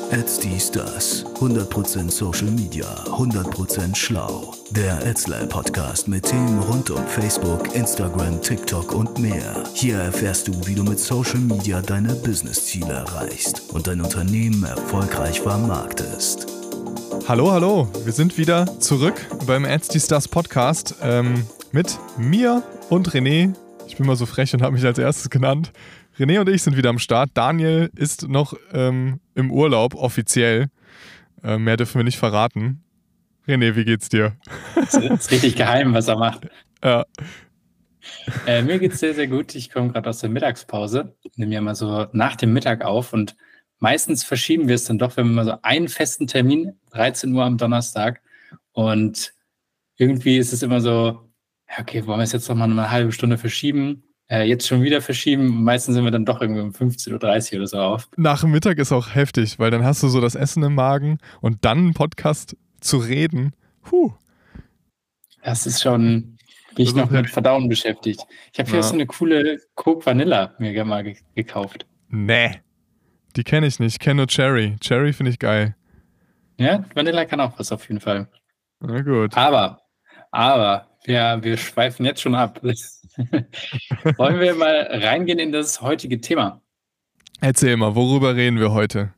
Dies, das. 100% Social Media, 100% schlau. Der Podcast mit Themen rund um Facebook, Instagram, TikTok und mehr. Hier erfährst du, wie du mit Social Media deine Business-Ziele erreichst und dein Unternehmen erfolgreich vermarktest. Hallo, wir sind wieder zurück beim Dies, das Podcast mit mir und René. Ich bin mal so frech und habe mich als erstes genannt. René und ich sind wieder am Start. Daniel ist noch im Urlaub, offiziell. Mehr dürfen wir nicht verraten. René, wie geht's dir? Das ist richtig geheim, was er macht. Ja. Mir geht's sehr, sehr gut. Ich komme gerade aus der Mittagspause. Ich nehme ja mal so nach dem Mittag auf und meistens verschieben wir es dann doch, wenn wir mal so einen festen Termin, 13 Uhr am Donnerstag. Und irgendwie ist es immer so, okay, wollen wir es jetzt noch mal eine halbe Stunde verschieben? Jetzt schon wieder verschieben. Meistens sind wir dann doch irgendwie um 15.30 Uhr oder so auf. Nach dem Mittag ist auch heftig, weil dann hast du so das Essen im Magen und dann einen Podcast zu reden. Das ist schon, bin ich noch mit Verdauen beschäftigt. Ich habe hier so eine coole Coke Vanilla mir gerne mal gekauft. Nee, die kenne ich nicht. Ich kenne nur Cherry. Cherry finde ich geil. Ja, Vanilla kann auch was auf jeden Fall. Na gut. Aber wir schweifen jetzt schon ab. Wollen wir mal reingehen in das heutige Thema? Erzähl mal, worüber reden wir heute?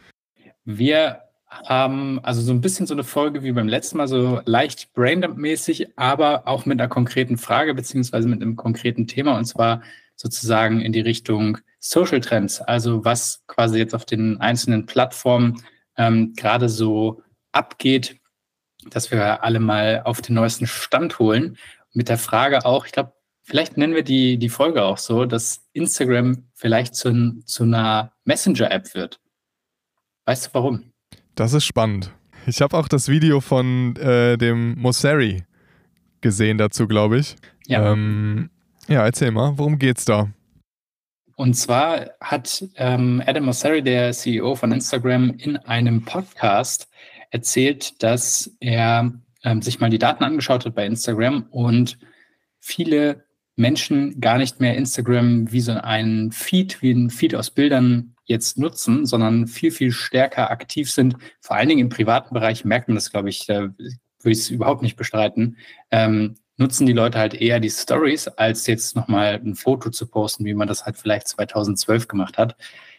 Wir haben also so ein bisschen so eine Folge wie beim letzten Mal, so leicht Braindump-mäßig, aber auch mit einer konkreten Frage beziehungsweise mit einem konkreten Thema, und zwar sozusagen in die Richtung Social Trends, also was quasi jetzt auf den einzelnen Plattformen gerade so abgeht, dass wir alle mal auf den neuesten Stand holen. Mit der Frage auch, ich glaube, vielleicht nennen wir die Folge auch so, dass Instagram vielleicht zu einer Messenger-App wird. Weißt du warum? Das ist spannend. Ich habe auch das Video von dem Mosseri gesehen dazu, glaube ich. Ja. Ja, erzähl mal, worum geht's da? Und zwar hat Adam Mosseri, der CEO von Instagram, in einem Podcast erzählt, dass er sich mal die Daten angeschaut hat bei Instagram und viele Menschen gar nicht mehr Instagram wie ein Feed aus Bildern jetzt nutzen, sondern viel, viel stärker aktiv sind. Vor allen Dingen im privaten Bereich merkt man das, glaube ich, da würde ich es überhaupt nicht bestreiten. Nutzen die Leute halt eher die Stories, als jetzt nochmal ein Foto zu posten, wie man das halt vielleicht 2012 gemacht hat.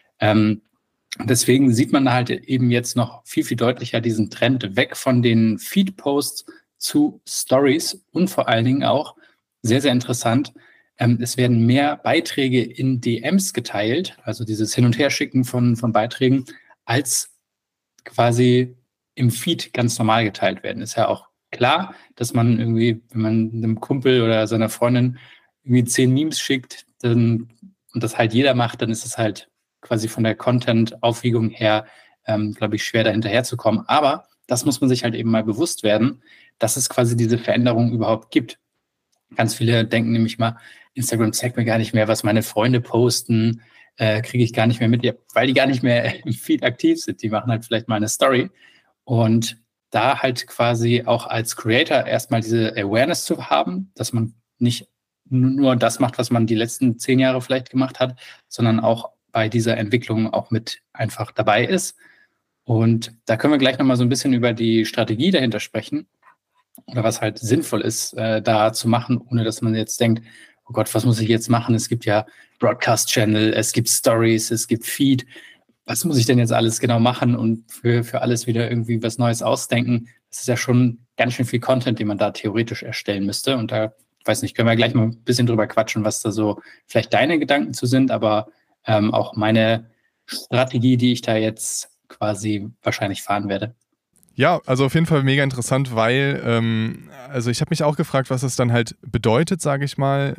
Deswegen sieht man halt eben jetzt noch viel, viel deutlicher diesen Trend weg von den Feed-Posts zu Stories und vor allen Dingen auch, sehr, sehr interessant, es werden mehr Beiträge in DMs geteilt, also dieses Hin- und Herschicken von Beiträgen, als quasi im Feed ganz normal geteilt werden. Ist ja auch klar, dass man irgendwie, wenn man einem Kumpel oder seiner Freundin irgendwie 10 Memes schickt und das halt jeder macht, dann ist es halt quasi von der Content-Aufwiegung her, glaube ich, schwer da hinterherzukommen. Aber das muss man sich halt eben mal bewusst werden, dass es quasi diese Veränderung überhaupt gibt. Ganz viele denken nämlich mal, Instagram zeigt mir gar nicht mehr, was meine Freunde posten, kriege ich gar nicht mehr mit, weil die gar nicht mehr im Feed aktiv sind. Die machen halt vielleicht mal eine Story. Und da halt quasi auch als Creator erstmal diese Awareness zu haben, dass man nicht nur das macht, was man die letzten 10 Jahre vielleicht gemacht hat, sondern auch bei dieser Entwicklung auch mit einfach dabei ist. Und da können wir gleich nochmal so ein bisschen über die Strategie dahinter sprechen oder was halt sinnvoll ist, da zu machen, ohne dass man jetzt denkt, oh Gott, was muss ich jetzt machen? Es gibt ja Broadcast-Channel, es gibt Stories, es gibt Feed. Was muss ich denn jetzt alles genau machen und für alles wieder irgendwie was Neues ausdenken? Das ist ja schon ganz schön viel Content, den man da theoretisch erstellen müsste. Und da, ich weiß nicht, können wir gleich mal ein bisschen drüber quatschen, was da so vielleicht deine Gedanken zu sind, aber auch meine Strategie, die ich da jetzt quasi wahrscheinlich fahren werde. Ja, also auf jeden Fall mega interessant, weil also ich habe mich auch gefragt, was das dann halt bedeutet, sage ich mal,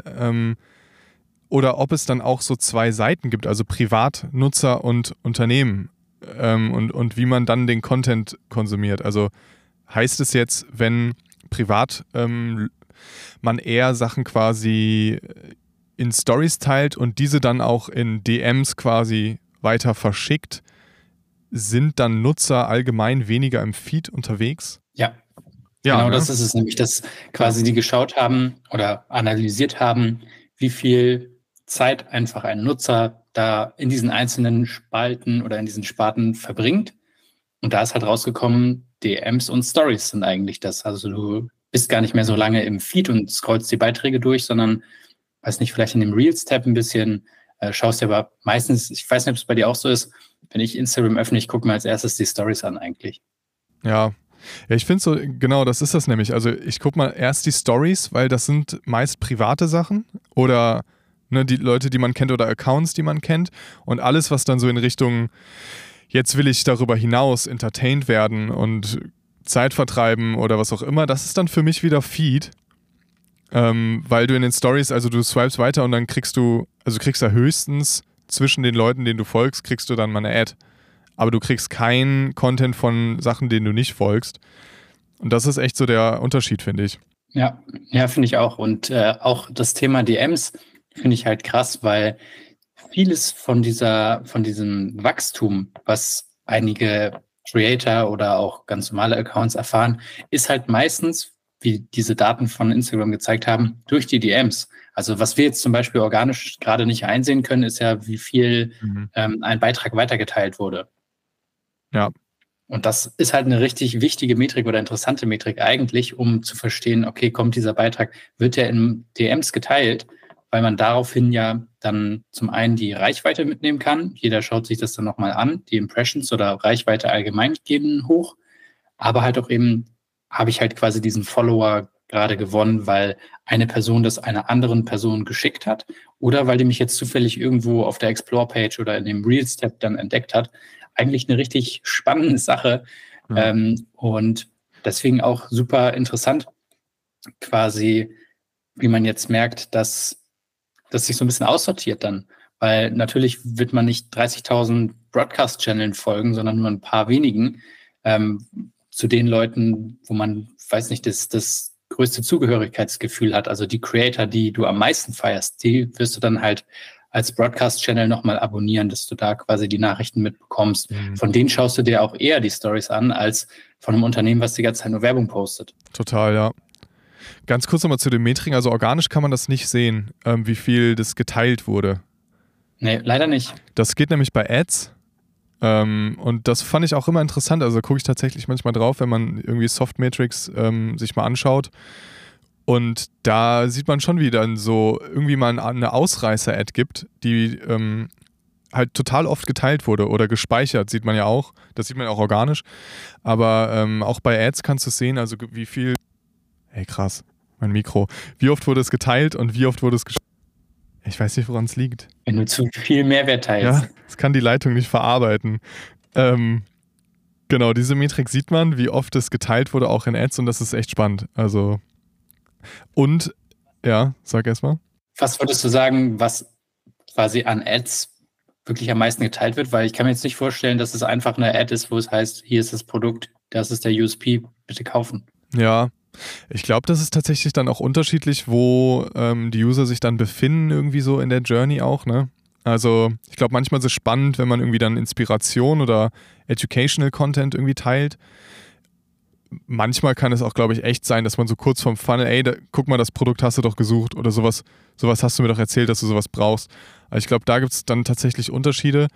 oder ob es dann auch so zwei Seiten gibt, also Privatnutzer und Unternehmen und wie man dann den Content konsumiert. Also heißt es jetzt, wenn privat man eher Sachen quasi in Stories teilt und diese dann auch in DMs quasi weiter verschickt, sind dann Nutzer allgemein weniger im Feed unterwegs? Ja, genau, das ist es nämlich, dass quasi die geschaut haben oder analysiert haben, wie viel Zeit einfach ein Nutzer da in diesen einzelnen Spalten oder in diesen Sparten verbringt Und da ist halt rausgekommen, DMs und Stories sind eigentlich das. Also du bist gar nicht mehr so lange im Feed und scrollst die Beiträge durch, sondern, weiß nicht, vielleicht in dem Reels-Tab ein bisschen, schaust dir aber meistens, ich weiß nicht, ob es bei dir auch so ist, wenn ich Instagram öffne, ich gucke mir als erstes die Stories an eigentlich. Ja, ich finde so, genau, das ist das nämlich. Also ich gucke mal erst die Stories, weil das sind meist private Sachen oder ne, die Leute, die man kennt oder Accounts, die man kennt. Und alles, was dann so in Richtung, jetzt will ich darüber hinaus entertained werden und Zeit vertreiben oder was auch immer, das ist dann für mich wieder Feed. Weil du in den Stories, also du swipes weiter und dann kriegst da höchstens zwischen den Leuten, denen du folgst, kriegst du dann mal eine Ad. Aber du kriegst keinen Content von Sachen, denen du nicht folgst. Und das ist echt so der Unterschied, finde ich. Ja, finde ich auch. Und auch das Thema DMs finde ich halt krass, weil vieles von diesem Wachstum, was einige Creator oder auch ganz normale Accounts erfahren, ist halt meistens, wie diese Daten von Instagram gezeigt haben, durch die DMs. Also was wir jetzt zum Beispiel organisch gerade nicht einsehen können, ist ja, wie viel ein Beitrag weitergeteilt wurde. Ja. Und das ist halt eine richtig wichtige Metrik oder interessante Metrik eigentlich, um zu verstehen, okay, kommt dieser Beitrag, wird der in DMs geteilt, weil man daraufhin ja dann zum einen die Reichweite mitnehmen kann. Jeder schaut sich das dann nochmal an, die Impressions oder Reichweite allgemein gehen hoch. Aber halt auch eben habe ich halt quasi diesen Follower gerade gewonnen, weil eine Person das einer anderen Person geschickt hat oder weil die mich jetzt zufällig irgendwo auf der Explore-Page oder in dem Reels-Tab dann entdeckt hat. Eigentlich eine richtig spannende Sache und deswegen auch super interessant quasi, wie man jetzt merkt, dass das sich so ein bisschen aussortiert dann, weil natürlich wird man nicht 30.000 Broadcast-Channeln folgen, sondern nur ein paar wenigen zu den Leuten, wo man, weiß nicht, das größte Zugehörigkeitsgefühl hat, also die Creator, die du am meisten feierst, die wirst du dann halt als Broadcast-Channel nochmal abonnieren, dass du da quasi die Nachrichten mitbekommst. Von denen schaust du dir auch eher die Stories an, als von einem Unternehmen, was die ganze Zeit nur Werbung postet. Total, ja. Ganz kurz nochmal zu den Metriken. Also organisch kann man das nicht sehen, wie viel das geteilt wurde. Nee, leider nicht. Das geht nämlich bei Ads. Und das fand ich auch immer interessant. Also da gucke ich tatsächlich manchmal drauf, wenn man irgendwie Softmetrics sich mal anschaut. Und da sieht man schon, wie dann so irgendwie mal eine Ausreißer-Ad gibt, die halt total oft geteilt wurde oder gespeichert, sieht man ja auch. Das sieht man ja auch organisch. Aber auch bei Ads kannst du es sehen, also wie viel... Ey, krass, mein Mikro. Wie oft wurde es geteilt und wie oft wurde es gespeichert? Ich weiß nicht, woran es liegt. Wenn du zu viel Mehrwert teilst. Ja, das kann die Leitung nicht verarbeiten. Genau, diese Metrik sieht man, wie oft es geteilt wurde, auch in Ads, und das ist echt spannend. Also... Und, ja, sag erst mal. Was würdest du sagen, was quasi an Ads wirklich am meisten geteilt wird? Weil ich kann mir jetzt nicht vorstellen, dass es einfach eine Ad ist, wo es heißt, hier ist das Produkt, das ist der USP, bitte kaufen. Ja, ich glaube, das ist tatsächlich dann auch unterschiedlich, wo die User sich dann befinden, irgendwie so in der Journey auch, ne? Also ich glaube, manchmal ist es spannend, wenn man irgendwie dann Inspiration oder Educational Content irgendwie teilt. Manchmal kann es auch, glaube ich, echt sein, dass man so kurz vorm Funnel, ey, guck mal, das Produkt hast du doch gesucht oder sowas hast du mir doch erzählt, dass du sowas brauchst. Also ich glaube, da gibt es dann tatsächlich Unterschiede.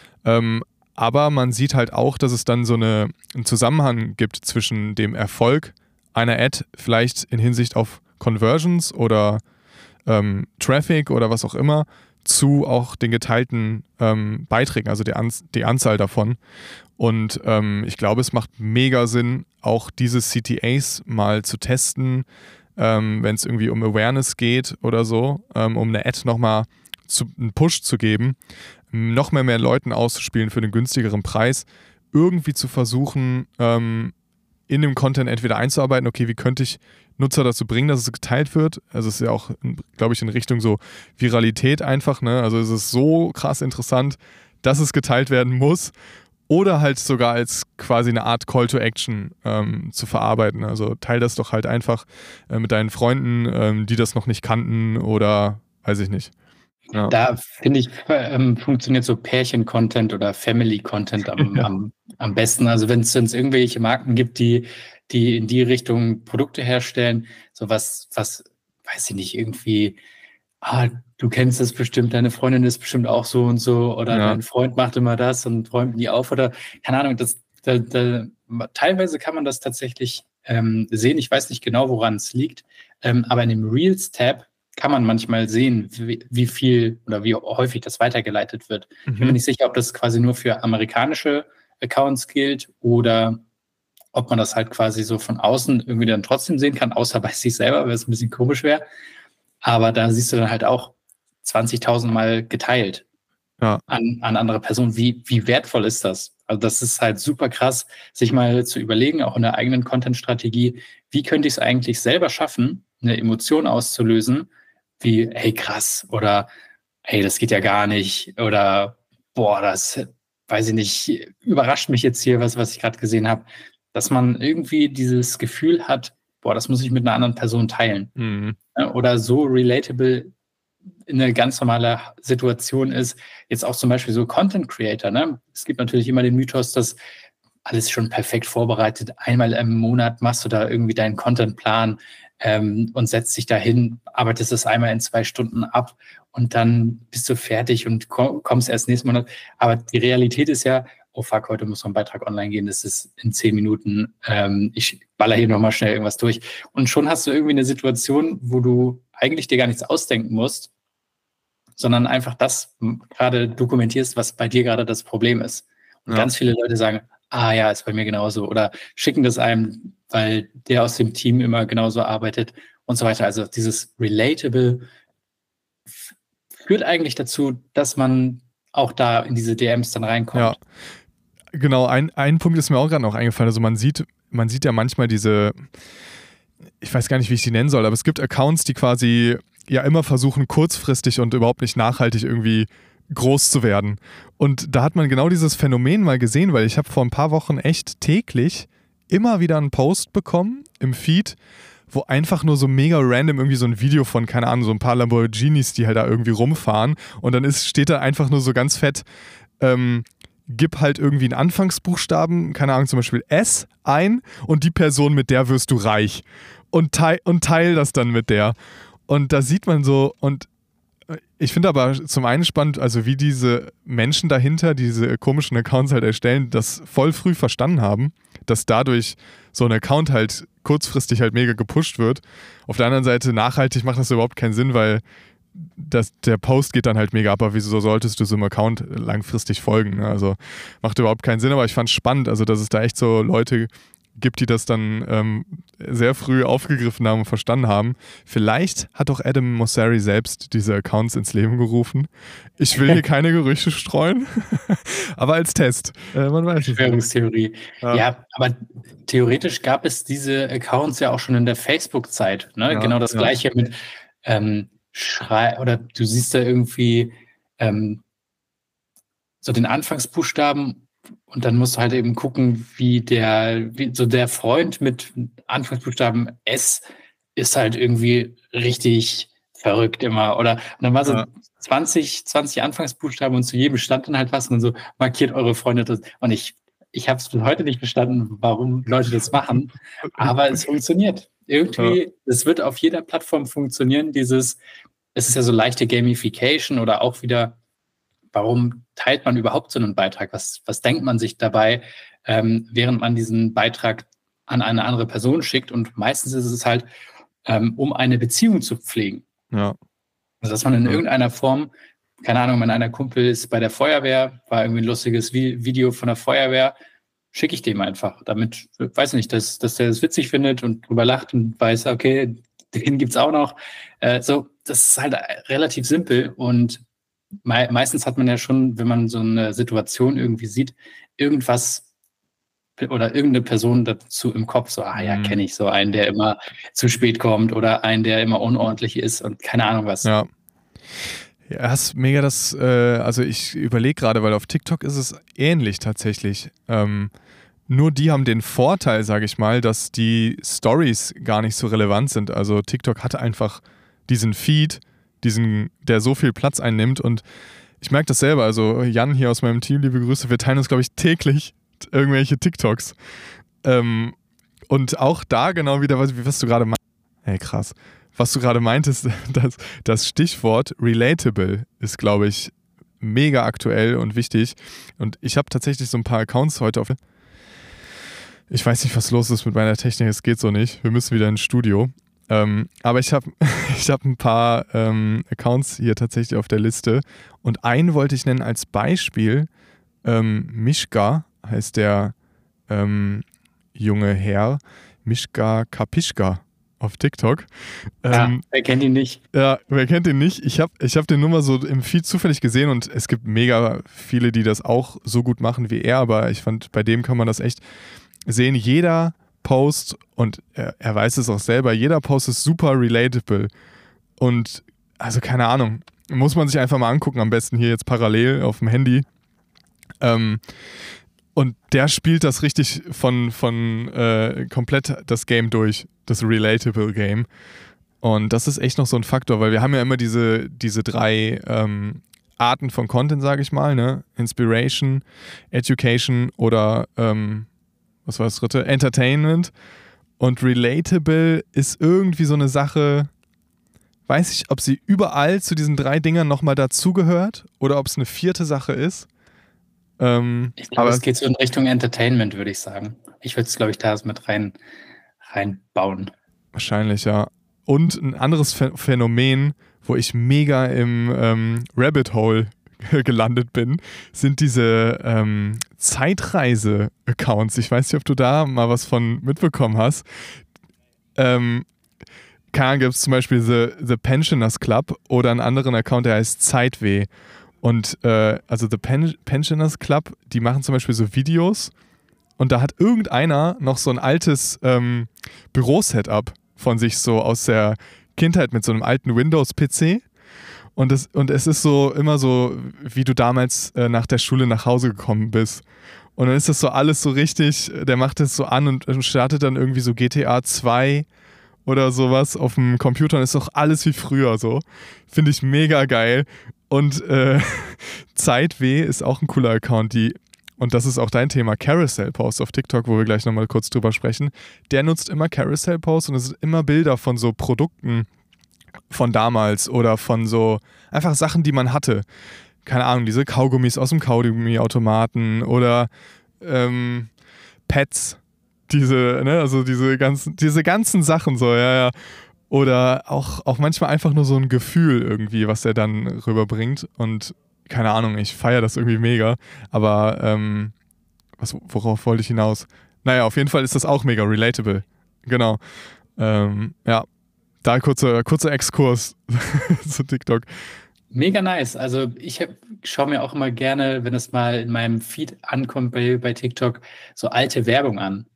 Aber man sieht halt auch, dass es dann so einen Zusammenhang gibt zwischen dem Erfolg einer Ad, vielleicht in Hinsicht auf Conversions oder Traffic oder was auch immer, zu auch den geteilten Beiträgen, also die Anzahl davon. Und ich glaube, es macht mega Sinn, auch diese CTAs mal zu testen, wenn es irgendwie um Awareness geht oder so, um eine Ad nochmal einen Push zu geben, noch mehr Leuten auszuspielen für einen günstigeren Preis, irgendwie zu versuchen, in dem Content entweder einzuarbeiten, okay, wie könnte ich Nutzer dazu bringen, dass es geteilt wird. Also es ist ja auch, glaube ich, in Richtung so Viralität einfach, ne? Also es ist so krass interessant, dass es geteilt werden muss. Oder halt sogar als quasi eine Art Call to Action zu verarbeiten. Also teil das doch halt einfach mit deinen Freunden, die das noch nicht kannten oder weiß ich nicht. Ja. Da finde ich, funktioniert so Pärchen-Content oder Family-Content am besten. Also wenn es irgendwelche Marken gibt, die in die Richtung Produkte herstellen, so was, weiß ich nicht, irgendwie, du kennst das bestimmt, deine Freundin ist bestimmt auch so und so oder dein Freund macht immer das und räumt nie auf oder keine Ahnung, das Teilweise kann man das tatsächlich sehen. Ich weiß nicht genau, woran es liegt, aber in dem Reels-Tab kann man manchmal sehen, wie viel oder wie häufig das weitergeleitet wird. Ich bin mir nicht sicher, ob das quasi nur für amerikanische Accounts gilt oder ob man das halt quasi so von außen irgendwie dann trotzdem sehen kann, außer bei sich selber, weil es ein bisschen komisch wäre. Aber da siehst du dann halt auch 20.000 Mal geteilt an andere Personen. Wie wertvoll ist das? Also das ist halt super krass, sich mal zu überlegen, auch in der eigenen Content-Strategie, wie könnte ich es eigentlich selber schaffen, eine Emotion auszulösen, wie, hey, krass, oder hey, das geht ja gar nicht, oder boah, das, weiß ich nicht, überrascht mich jetzt hier, was ich gerade gesehen habe, dass man irgendwie dieses Gefühl hat, boah, das muss ich mit einer anderen Person teilen. Mhm. Oder so relatable in eine ganz normale Situation ist, jetzt auch zum Beispiel so Content Creator, ne? Es gibt natürlich immer den Mythos, dass alles schon perfekt vorbereitet, einmal im Monat machst du da irgendwie deinen Contentplan und setzt dich dahin, arbeitest es einmal in 2 Stunden ab und dann bist du fertig und kommst erst nächsten Monat. Aber die Realität ist ja, oh fuck, heute muss noch ein Beitrag online gehen, das ist in 10 Minuten, ich baller hier nochmal schnell irgendwas durch. Und schon hast du irgendwie eine Situation, wo du eigentlich dir gar nichts ausdenken musst, sondern einfach das gerade dokumentierst, was bei dir gerade das Problem ist. Und ganz viele Leute sagen, ja, ist bei mir genauso. Oder schicken das einem, weil der aus dem Team immer genauso arbeitet und so weiter. Also dieses Relatable führt eigentlich dazu, dass man auch da in diese DMs dann reinkommt. Ja, genau. Ein Punkt ist mir auch gerade noch eingefallen. Also man sieht ja manchmal diese, ich weiß gar nicht, wie ich die nennen soll, aber es gibt Accounts, die quasi ja immer versuchen, kurzfristig und überhaupt nicht nachhaltig irgendwie groß zu werden. Und da hat man genau dieses Phänomen mal gesehen, weil ich habe vor ein paar Wochen echt täglich immer wieder einen Post bekommen im Feed, wo einfach nur so mega random irgendwie so ein Video von, keine Ahnung, so ein paar Lamborghinis, die halt da irgendwie rumfahren und dann steht da einfach nur so ganz fett, gib halt irgendwie einen Anfangsbuchstaben, keine Ahnung, zum Beispiel S ein und die Person, mit der wirst du reich und teil das dann mit der. Und da sieht man so, und ich finde aber zum einen spannend, also wie diese Menschen dahinter, diese komischen Accounts halt erstellen, das voll früh verstanden haben, dass dadurch so ein Account halt kurzfristig halt mega gepusht wird. Auf der anderen Seite, nachhaltig macht das überhaupt keinen Sinn, weil der Post geht dann halt mega ab, aber wieso solltest du so einem Account langfristig folgen? Ne? Also macht überhaupt keinen Sinn, aber ich fand es spannend, also dass es da echt so Leute gibt, die das dann sehr früh aufgegriffen haben und verstanden haben. Vielleicht hat auch Adam Mosseri selbst diese Accounts ins Leben gerufen. Ich will hier keine Gerüchte streuen, aber als Test. Man weiß es. Verschwörungstheorie. Ja, aber theoretisch gab es diese Accounts ja auch schon in der Facebook-Zeit. Ne? Ja, genau das Gleiche mit oder du siehst da irgendwie so den Anfangsbuchstaben und dann musst du halt eben gucken, wie so der Freund mit Anfangsbuchstaben S ist halt irgendwie richtig verrückt immer. Und dann war so 20 Anfangsbuchstaben und zu jedem stand dann halt was und so, markiert eure Freunde. Und ich habe es bis heute nicht verstanden, warum Leute das machen, aber es funktioniert. Irgendwie, es wird auf jeder Plattform funktionieren, es ist ja so leichte Gamification oder auch wieder, warum teilt man überhaupt so einen Beitrag? Was denkt man sich dabei, während man diesen Beitrag an eine andere Person schickt? Und meistens ist es halt, um eine Beziehung zu pflegen. Ja. Also, dass man in irgendeiner Form, keine Ahnung, wenn einer Kumpel ist bei der Feuerwehr, war irgendwie ein lustiges Video von der Feuerwehr, schicke ich dem einfach, damit, weiß nicht, dass der das witzig findet und drüber lacht und weiß, okay, den gibt's auch noch. Das ist halt relativ simpel und meistens hat man ja schon, wenn man so eine Situation irgendwie sieht, irgendwas oder irgendeine Person dazu im Kopf, so, kenne ich so einen, der immer zu spät kommt oder einen, der immer unordentlich ist und keine Ahnung was. Ja. Ja, hast mega also ich überlege gerade, weil auf TikTok ist es ähnlich tatsächlich. Nur die haben den Vorteil, sage ich mal, dass die Stories gar nicht so relevant sind. Also TikTok hat einfach diesen Feed, der so viel Platz einnimmt und ich merke das selber, also Jan hier aus meinem Team, liebe Grüße, wir teilen uns, glaube ich, täglich irgendwelche TikToks. Und auch da genau wieder, was du gerade meintest, hey krass, was du gerade meintest, das Stichwort relatable ist, glaube ich, mega aktuell und wichtig und ich habe tatsächlich so ein paar Accounts heute Ich weiß nicht, was los ist mit meiner Technik, es geht so nicht. Wir müssen wieder ins Studio. Aber ich habe ein paar Accounts hier tatsächlich auf der Liste. Und einen wollte ich nennen als Beispiel. Mischka heißt der junge Herr. Mischka Kapischka auf TikTok. Wer kennt ihn nicht? Ja, wer kennt ihn nicht? Ich hab den nur mal so im Feed zufällig gesehen und es gibt mega viele, die das auch so gut machen wie er, aber ich fand, bei dem kann man das echt sehen. Jeder Post, und er weiß es auch selber, jeder Post ist super relatable. Und also keine Ahnung, muss man sich einfach mal angucken, am besten hier jetzt parallel auf dem Handy. Und der spielt das richtig von komplett das Game durch, das Relatable Game. Und das ist echt noch so ein Faktor, weil wir haben ja immer diese drei Arten von Content, sage ich mal, ne? Inspiration, Education oder was war das dritte? Entertainment. Und Relatable ist irgendwie so eine Sache, weiß ich, ob sie überall zu diesen 3 Dingern nochmal dazugehört oder ob es eine 4. Sache ist. Ich glaube, es geht so in Richtung Entertainment, würde ich sagen. Ich würde es, glaube ich, da mit reinbauen. Wahrscheinlich, ja. Und ein anderes Phänomen, wo ich mega im Rabbit Hole gelandet bin, sind diese Zeitreise-Accounts. Ich weiß nicht, ob du da mal was von mitbekommen hast. Keine Ahnung, gibt es zum Beispiel The Pensioners Club oder einen anderen Account, der heißt Zeitweh. Und also The Pensioners Club, die machen zum Beispiel so Videos und da hat irgendeiner noch so ein altes Bürosetup von sich so aus der Kindheit mit so einem alten Windows-PC. Und es ist so immer so, wie du damals nach der Schule nach Hause gekommen bist. Und dann ist das so alles so richtig, der macht das so an und startet dann irgendwie so GTA 2 oder sowas auf dem Computer und ist doch alles wie früher so. Finde ich mega geil. Und Zeitweh ist auch ein cooler Account, und das ist auch dein Thema, Carousel-Posts auf TikTok, wo wir gleich nochmal kurz drüber sprechen. Der nutzt immer Carousel-Posts und es sind immer Bilder von so Produkten von damals oder von so einfach Sachen, die man hatte. Keine Ahnung, diese Kaugummis aus dem Kaugummiautomaten oder Pets, also diese ganzen Sachen so, ja. Oder auch manchmal einfach nur so ein Gefühl irgendwie, was er dann rüberbringt. Und keine Ahnung, ich feiere das irgendwie mega. Aber worauf wollte ich hinaus? Naja, auf jeden Fall ist das auch mega relatable. Genau. Ja, da kurzer Exkurs zu TikTok. Mega nice. Also ich schaue mir auch immer gerne, wenn es mal in meinem Feed ankommt bei TikTok, so alte Werbung an.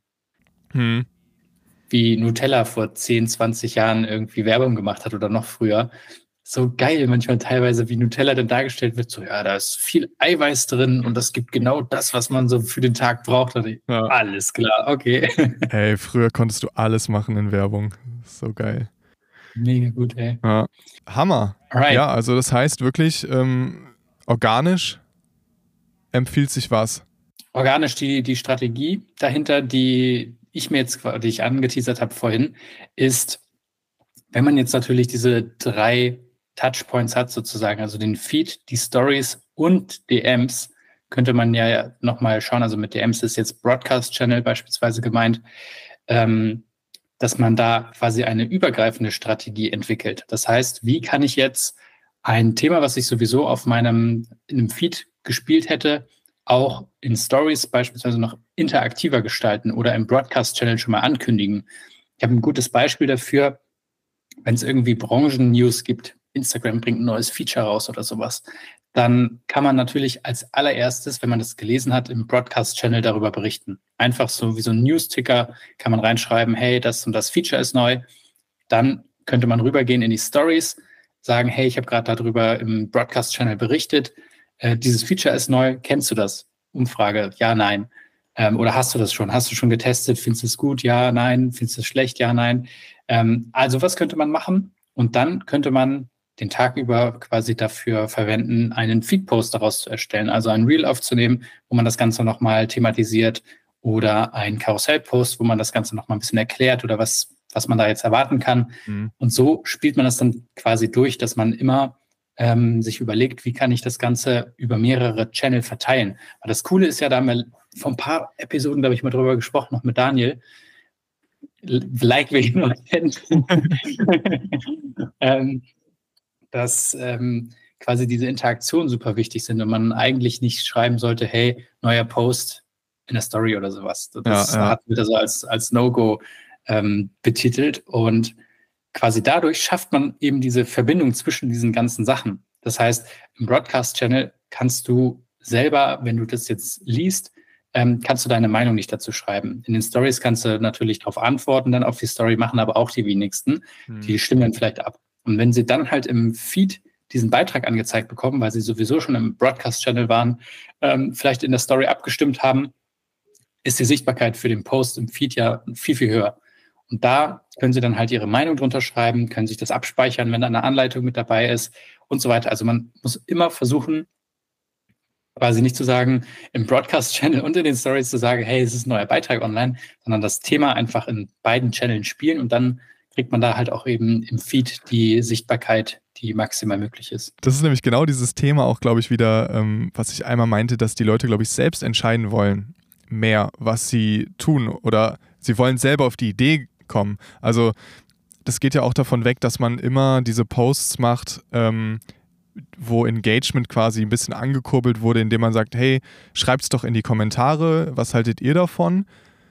Wie Nutella vor 10, 20 Jahren irgendwie Werbung gemacht hat oder noch früher. So geil manchmal teilweise, wie Nutella dann dargestellt wird. So, ja, da ist viel Eiweiß drin und das gibt genau das, was man so für den Tag braucht. Ja. Alles klar, okay. Hey, früher konntest du alles machen in Werbung. So geil. Mega gut, ey. Ja. Hammer. Alright. Ja, also das heißt wirklich organisch empfiehlt sich was. Organisch die Strategie dahinter, die ich angeteasert habe vorhin, ist, wenn man jetzt natürlich diese 3 Touchpoints hat sozusagen, also den Feed, die Stories und DMs, könnte man ja nochmal schauen, also mit DMs ist jetzt Broadcast-Channel beispielsweise gemeint, dass man da quasi eine übergreifende Strategie entwickelt. Das heißt, wie kann ich jetzt ein Thema, was ich sowieso in einem Feed gespielt hätte, auch in Stories beispielsweise noch interaktiver gestalten oder im Broadcast-Channel schon mal ankündigen. Ich habe ein gutes Beispiel dafür, wenn es irgendwie Branchen-News gibt, Instagram bringt ein neues Feature raus oder sowas, dann kann man natürlich als allererstes, wenn man das gelesen hat, im Broadcast-Channel darüber berichten. Einfach so wie so ein News-Ticker kann man reinschreiben, hey, das und das Feature ist neu. Dann könnte man rübergehen in die Stories, sagen, hey, ich habe gerade darüber im Broadcast-Channel berichtet, dieses Feature ist neu, kennst du das? Umfrage, ja, nein. Oder hast du das schon? Hast du schon getestet? Findest du es gut? Ja, nein. Findest du es schlecht? Ja, nein. Also was könnte man machen? Und dann könnte man den Tag über quasi dafür verwenden, einen Feed-Post daraus zu erstellen, also ein Reel aufzunehmen, wo man das Ganze nochmal thematisiert oder ein Karussell-Post, wo man das Ganze nochmal ein bisschen erklärt oder was man da jetzt erwarten kann. Und so spielt man das dann quasi durch, dass man immer sich überlegt, wie kann ich das Ganze über mehrere Channel verteilen. Weil das Coole ist ja vor ein paar Episoden, da habe ich mal drüber gesprochen, noch mit Daniel. Wer ihn noch kennt. dass quasi diese Interaktionen super wichtig sind und man eigentlich nicht schreiben sollte, hey, neuer Post in der Story oder sowas. Das hat wieder so als No-Go betitelt und quasi dadurch schafft man eben diese Verbindung zwischen diesen ganzen Sachen. Das heißt, im Broadcast-Channel kannst du selber, wenn du das jetzt liest, kannst du deine Meinung nicht dazu schreiben. In den Stories kannst du natürlich darauf antworten, dann auf die Story machen, aber auch die wenigsten. Die stimmen dann vielleicht ab. Und wenn sie dann halt im Feed diesen Beitrag angezeigt bekommen, weil sie sowieso schon im Broadcast-Channel waren, vielleicht in der Story abgestimmt haben, ist die Sichtbarkeit für den Post im Feed ja viel, viel höher. Und da können sie dann halt ihre Meinung drunter schreiben, können sich das abspeichern, wenn da eine Anleitung mit dabei ist und so weiter. Also man muss immer versuchen, quasi nicht zu sagen, im Broadcast-Channel und in den Stories zu sagen, hey, es ist ein neuer Beitrag online, sondern das Thema einfach in beiden Channeln spielen und dann kriegt man da halt auch eben im Feed die Sichtbarkeit, die maximal möglich ist. Das ist nämlich genau dieses Thema auch, glaube ich, wieder, was ich einmal meinte, dass die Leute, glaube ich, selbst entscheiden wollen, mehr, was sie tun oder sie wollen selber auf die Idee kommen. Also das geht ja auch davon weg, dass man immer diese Posts macht, wo Engagement quasi ein bisschen angekurbelt wurde, indem man sagt, hey, schreibt's doch in die Kommentare, was haltet ihr davon?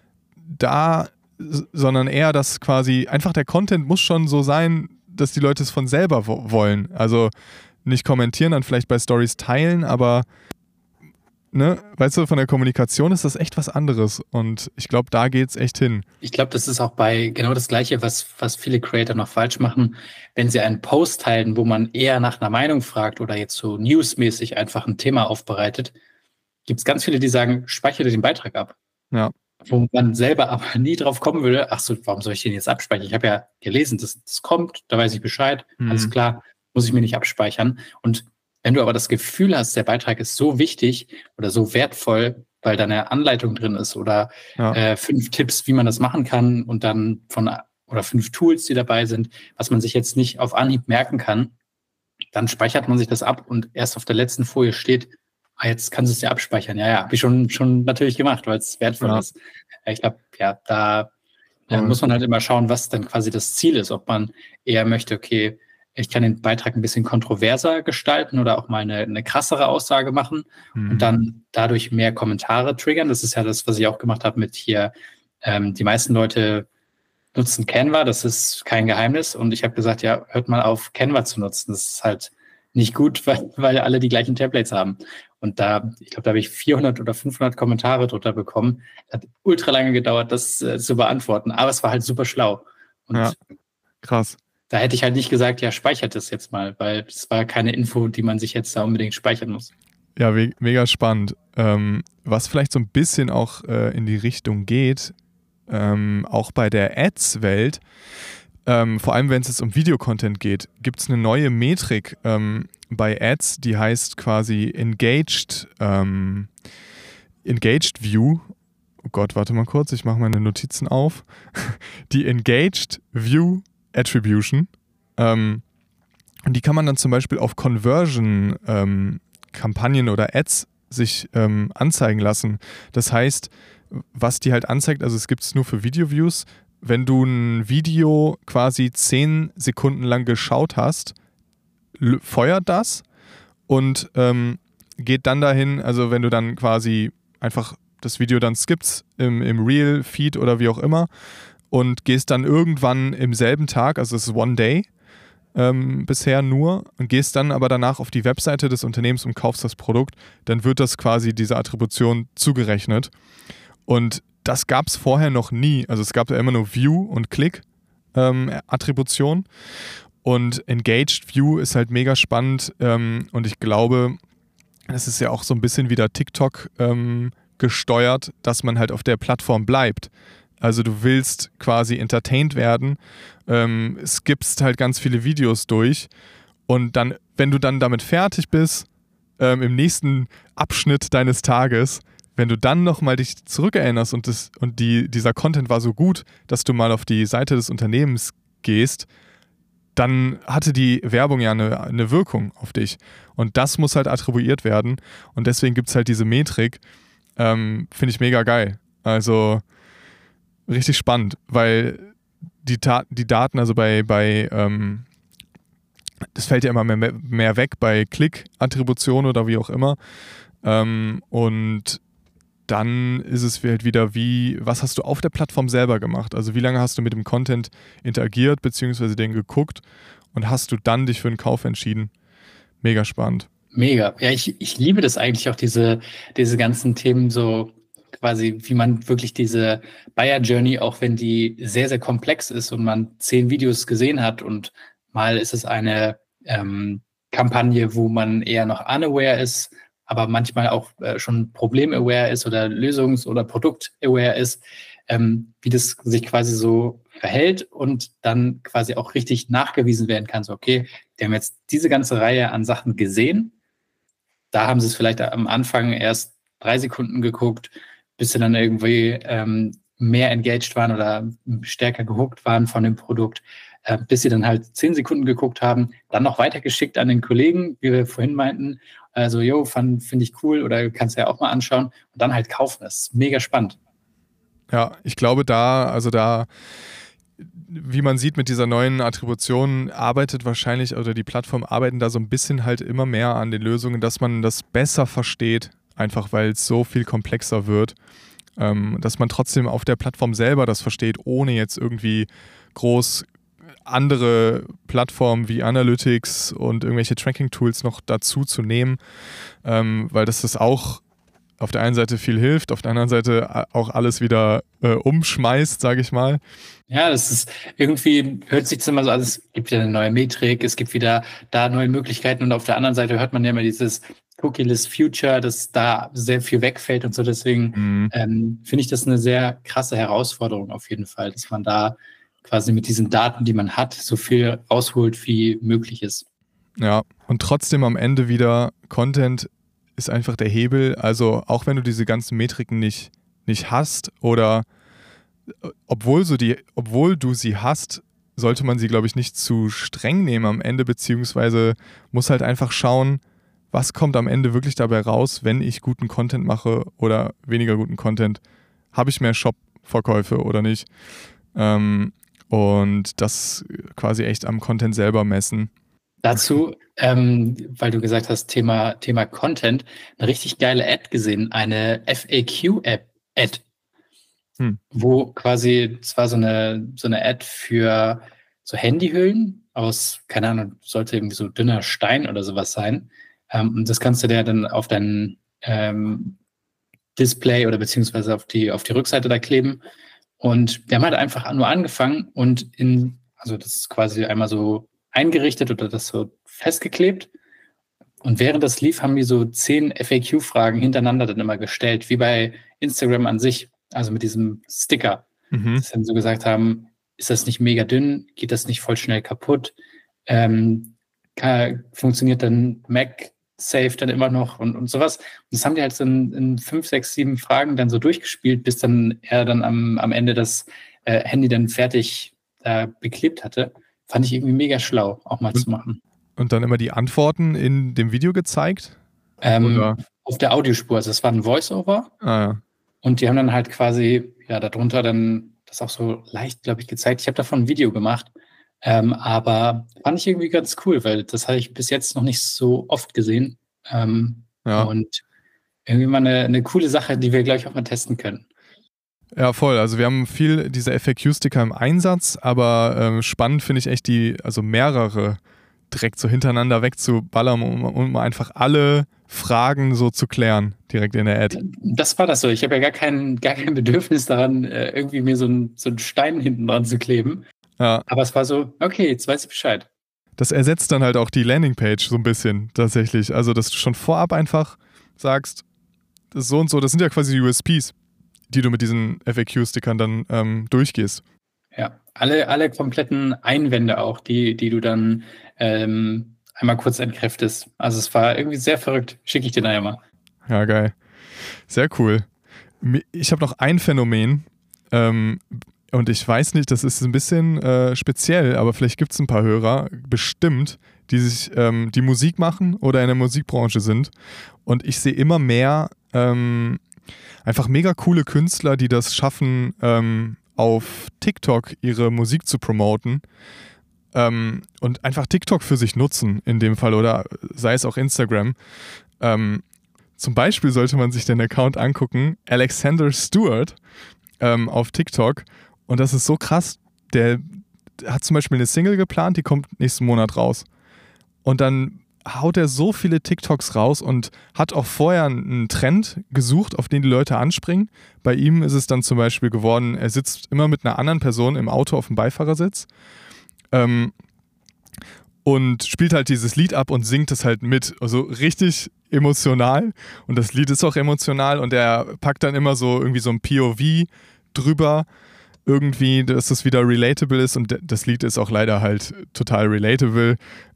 Sondern eher, dass quasi einfach der Content muss schon so sein, dass die Leute es von selber wollen. Also nicht kommentieren, dann vielleicht bei Stories teilen, aber ne, weißt du, von der Kommunikation ist das echt was anderes und ich glaube, da geht's echt hin. Ich glaube, das ist auch bei genau das Gleiche, was viele Creator noch falsch machen, wenn sie einen Post teilen, wo man eher nach einer Meinung fragt oder jetzt so newsmäßig einfach ein Thema aufbereitet, gibt es ganz viele, die sagen, speichere den Beitrag ab. Ja. Wo man selber aber nie drauf kommen würde, ach so, warum soll ich den jetzt abspeichern? Ich habe ja gelesen, das kommt, da weiß ich Bescheid, alles klar, muss ich mir nicht abspeichern. Und wenn du aber das Gefühl hast, der Beitrag ist so wichtig oder so wertvoll, weil da eine Anleitung drin ist oder 5 Tipps, wie man das machen kann und dann oder 5 Tools, die dabei sind, was man sich jetzt nicht auf Anhieb merken kann, dann speichert man sich das ab und erst auf der letzten Folie steht, jetzt kannst du es dir abspeichern. Ja, habe ich schon natürlich gemacht, weil es wertvoll ist. Ich glaube, da muss man halt immer schauen, was dann quasi das Ziel ist, ob man eher möchte, okay, ich kann den Beitrag ein bisschen kontroverser gestalten oder auch mal eine krassere Aussage machen und dann dadurch mehr Kommentare triggern. Das ist ja das, was ich auch gemacht habe mit hier, die meisten Leute nutzen Canva, das ist kein Geheimnis. Und ich habe gesagt, ja, hört mal auf, Canva zu nutzen. Das ist halt nicht gut, weil alle die gleichen Templates haben. Und ich glaube, da habe ich 400 oder 500 Kommentare drunter bekommen. Hat ultra lange gedauert, das zu beantworten. Aber es war halt super schlau. Und ja, krass. Da hätte ich halt nicht gesagt, ja, speichert das jetzt mal, weil es war keine Info, die man sich jetzt da unbedingt speichern muss. Ja, mega spannend. Was vielleicht so ein bisschen auch in die Richtung geht, auch bei der Ads-Welt, vor allem wenn es jetzt um Videocontent geht, gibt es eine neue Metrik bei Ads, die heißt quasi Engaged View. Oh Gott, warte mal kurz, ich mache meine Notizen auf. Die Engaged View Attribution. Und die kann man dann zum Beispiel auf Conversion-Kampagnen oder Ads sich anzeigen lassen. Das heißt, was die halt anzeigt, also es gibt es nur für Video-Views, wenn du ein Video quasi 10 Sekunden lang geschaut hast, feuert das und geht dann dahin, also wenn du dann quasi einfach das Video dann skippst im Reel-Feed oder wie auch immer und gehst dann irgendwann im selben Tag, also es ist One Day bisher nur, und gehst dann aber danach auf die Webseite des Unternehmens und kaufst das Produkt, dann wird das quasi dieser Attribution zugerechnet. Und das gab es vorher noch nie. Also es gab ja immer nur View und Click Attribution. Und Engaged View ist halt mega spannend und ich glaube, das ist ja auch so ein bisschen wieder TikTok gesteuert, dass man halt auf der Plattform bleibt. Also du willst quasi entertained werden, skippst halt ganz viele Videos durch und dann, wenn du dann damit fertig bist, im nächsten Abschnitt deines Tages, wenn du dann nochmal dich zurückerinnerst und dieser Content war so gut, dass du mal auf die Seite des Unternehmens gehst, dann hatte die Werbung ja eine Wirkung auf dich. Und das muss halt attribuiert werden. Und deswegen gibt es halt diese Metrik, finde ich mega geil. Also richtig spannend, weil die Daten, also das fällt ja immer mehr weg bei Klick-Attribution oder wie auch immer. Und dann ist es halt wieder was hast du auf der Plattform selber gemacht? Also wie lange hast du mit dem Content interagiert, beziehungsweise den geguckt und hast du dann dich für einen Kauf entschieden? Mega spannend. Mega. Ja, ich liebe das eigentlich auch, diese ganzen Themen so quasi, wie man wirklich diese Buyer Journey, auch wenn die sehr, sehr komplex ist und man 10 Videos gesehen hat und mal ist es eine Kampagne, wo man eher noch unaware ist, aber manchmal auch schon problem-aware ist oder lösungs- oder produkt-aware ist, wie das sich quasi so verhält und dann quasi auch richtig nachgewiesen werden kann. So, okay, die haben jetzt diese ganze Reihe an Sachen gesehen. Da haben sie es vielleicht am Anfang erst 3 Sekunden geguckt, bis sie dann irgendwie mehr engaged waren oder stärker gehookt waren von dem Produkt, bis sie dann halt 10 Sekunden geguckt haben, dann noch weitergeschickt an den Kollegen, wie wir vorhin meinten. Also, finde ich cool oder kannst du ja auch mal anschauen und dann halt kaufen. Das ist mega spannend. Ja, ich glaube wie man sieht mit dieser neuen Attribution, arbeitet wahrscheinlich, oder die Plattformen arbeiten da so ein bisschen halt immer mehr an den Lösungen, dass man das besser versteht, einfach weil es so viel komplexer wird, dass man trotzdem auf der Plattform selber das versteht, ohne jetzt irgendwie groß andere Plattformen wie Analytics und irgendwelche Tracking-Tools noch dazu zu nehmen, weil das auch auf der einen Seite viel hilft, auf der anderen Seite auch alles wieder umschmeißt, sage ich mal. Ja, das ist irgendwie, hört sich immer so an, es gibt wieder eine neue Metrik, es gibt wieder da neue Möglichkeiten und auf der anderen Seite hört man ja immer dieses Cookie-less Future, dass da sehr viel wegfällt und so. Deswegen finde ich das eine sehr krasse Herausforderung auf jeden Fall, dass man da quasi mit diesen Daten, die man hat, so viel rausholt, wie möglich ist. Ja, und trotzdem am Ende wieder Content ist einfach der Hebel. Also auch wenn du diese ganzen Metriken nicht hast oder obwohl du sie hast, sollte man sie, glaube ich, nicht zu streng nehmen am Ende, beziehungsweise muss halt einfach schauen, was kommt am Ende wirklich dabei raus, wenn ich guten Content mache oder weniger guten Content. Habe ich mehr Shop-Verkäufe oder nicht? Und das quasi echt am Content selber messen. Dazu, weil du gesagt hast, Thema Content, eine richtig geile Ad gesehen, eine FAQ-Ad, wo quasi, es war so eine Ad für so Handyhüllen aus, keine Ahnung, sollte irgendwie so dünner Stein oder sowas sein. Und das kannst du dir dann auf dein Display oder beziehungsweise auf die Rückseite da kleben. Und wir haben halt einfach nur angefangen und also das ist quasi einmal so eingerichtet oder das so festgeklebt. Und während das lief, haben die so 10 FAQ-Fragen hintereinander dann immer gestellt, wie bei Instagram an sich, also mit diesem Sticker. Dass dann so gesagt haben, ist das nicht mega dünn? Geht das nicht voll schnell kaputt? Funktioniert dann MagSafe dann immer noch und sowas? Und das haben die halt so in 5, 6, 7 Fragen dann so durchgespielt, bis dann er dann am Ende das Handy dann fertig beklebt hatte. Fand ich irgendwie mega schlau, auch mal zu machen. Und dann immer die Antworten in dem Video gezeigt? Auf der Audiospur. Also es war ein Voice-Over. Ja. Und die haben dann halt quasi, darunter dann das auch so leicht, glaube ich, gezeigt. Ich habe davon ein Video gemacht. Aber fand ich irgendwie ganz cool, weil das habe ich bis jetzt noch nicht so oft gesehen. Und irgendwie mal eine coole Sache, die wir gleich auch mal testen können. Ja, voll. Also wir haben viel diese FAQ-Sticker im Einsatz, aber spannend finde ich echt mehrere direkt so hintereinander wegzuballern, um einfach alle Fragen so zu klären, direkt in der Ad. Das war das so. Ich habe ja gar kein Bedürfnis daran, irgendwie mir so einen Stein hinten dran zu kleben. Ja. Aber es war so, okay, jetzt weiß ich Bescheid. Das ersetzt dann halt auch die Landingpage so ein bisschen tatsächlich. Also, dass du schon vorab einfach sagst, das ist so und so, das sind ja quasi die USPs, die du mit diesen FAQ-Stickern dann durchgehst. Ja, alle kompletten Einwände auch, die du dann einmal kurz entkräftest. Also es war irgendwie sehr verrückt. Schicke ich dir nachher mal. Ja, geil. Sehr cool. Ich habe noch ein Phänomen und ich weiß nicht, das ist ein bisschen speziell, aber vielleicht gibt es ein paar Hörer, bestimmt, die Musik machen oder in der Musikbranche sind. Und ich sehe immer mehr einfach mega coole Künstler, die das schaffen, auf TikTok ihre Musik zu promoten und einfach TikTok für sich nutzen in dem Fall oder sei es auch Instagram. Zum Beispiel sollte man sich den Account angucken, Alexander Stewart auf TikTok, und das ist so krass, der hat zum Beispiel eine Single geplant, die kommt nächsten Monat raus und dann haut er so viele TikToks raus und hat auch vorher einen Trend gesucht, auf den die Leute anspringen. Bei ihm ist es dann zum Beispiel geworden, er sitzt immer mit einer anderen Person im Auto auf dem Beifahrersitz und spielt halt dieses Lied ab und singt es halt mit. Also richtig emotional, und das Lied ist auch emotional, und er packt dann immer so irgendwie so ein POV drüber, irgendwie, dass das wieder relatable ist, und das Lied ist auch leider halt total relatable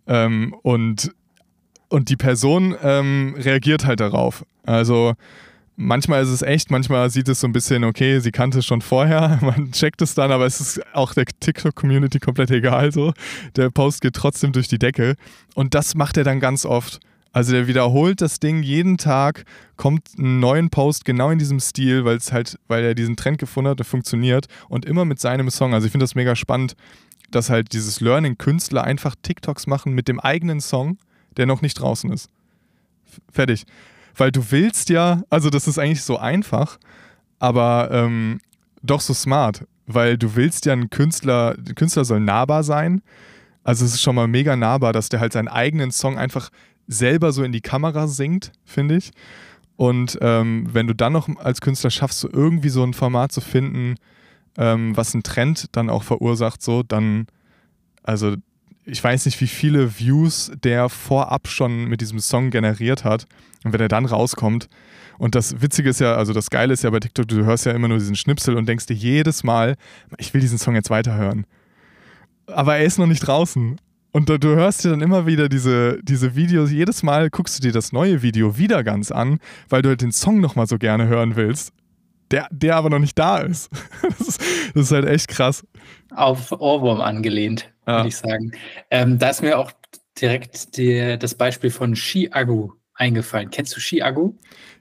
und die Person reagiert halt darauf. Also manchmal ist es echt, manchmal sieht es so ein bisschen, okay, sie kannte es schon vorher, man checkt es dann, aber es ist auch der TikTok-Community komplett egal so. Der Post geht trotzdem durch die Decke, und das macht er dann ganz oft. Also der wiederholt das Ding jeden Tag, kommt einen neuen Post genau in diesem Stil, weil er diesen Trend gefunden hat, der funktioniert, und immer mit seinem Song. Also ich finde das mega spannend, dass halt dieses Learning-Künstler einfach TikToks machen mit dem eigenen Song, der noch nicht draußen ist. Fertig. Weil du willst ja, also das ist eigentlich so einfach, aber doch so smart, weil du willst ja der Künstler soll nahbar sein. Also es ist schon mal mega nahbar, dass der halt seinen eigenen Song einfach selber so in die Kamera singt, finde ich. Und wenn du dann noch als Künstler schaffst, so irgendwie so ein Format zu finden, was einen Trend dann auch verursacht, so, dann, also ich weiß nicht, wie viele Views der vorab schon mit diesem Song generiert hat. Und wenn er dann rauskommt, und das Witzige ist ja, also das Geile ist ja bei TikTok, du hörst ja immer nur diesen Schnipsel und denkst dir jedes Mal, ich will diesen Song jetzt weiterhören. Aber er ist noch nicht draußen. Und du hörst dir dann immer wieder diese Videos, jedes Mal guckst du dir das neue Video wieder ganz an, weil du halt den Song nochmal so gerne hören willst, der aber noch nicht da ist. Das ist halt echt krass. Auf Ohrwurm angelehnt, würde ich sagen. Da ist mir auch direkt das Beispiel von Chiago eingefallen. Kennst du Chiago?